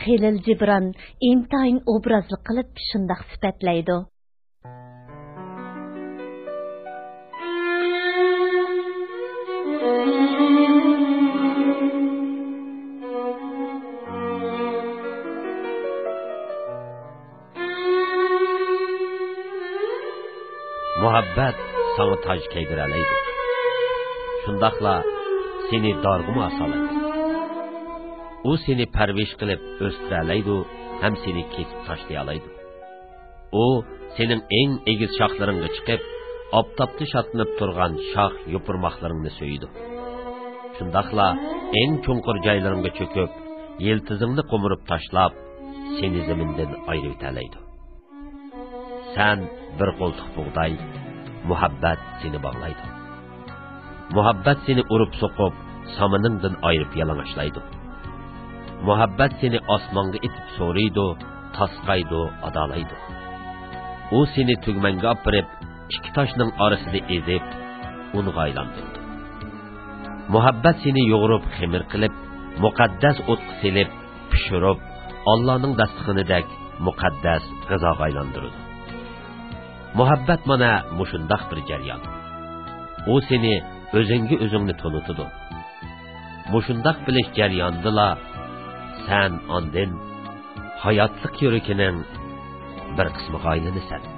Xelil Cibran intayin obrazlı qilib shundaq sifatlaydi. Muhabbat sana taj keydirələydi. Şundaqla seni darğıma asalaydı. O seni pərviş qilib östürələydi, həm seni kesib taşlayalaydı. O senin en egiz şaxlarınğa çıqıb, aptapda şatlanıb turğan şax yopurmaqlarını söyüdü. Şundaqla en çonqur jaylarınğa çöküb, yeltizingni qo'mirib tashlab, seni zeminden ayrı etələydi. Sen bir qo'ltiq buğday, muhabbat seni bağlaydı. Muhabbat seni urup soqib, samıningdan ayırıp yalangashlaydi. Muhabbat seni osmonga etib so'raydi, tasqaydi, adalaydi. O seni tugmanga opirib, ikki toshning orasida ezib, unga aylantirdi. Muhabbat seni yo'g'irib, ximir qilib, muqaddas o'tqa selib, pishirib, Allohning dasturxonidek muqaddas g'izoga aylantirdi. Muhabbat mana mushundaq bir jaryon. O seni o'zingni tanıtıdı. Mushundaq bilish jaryonidala sen andin hayotlik yurikining bir qismiga aylanasan.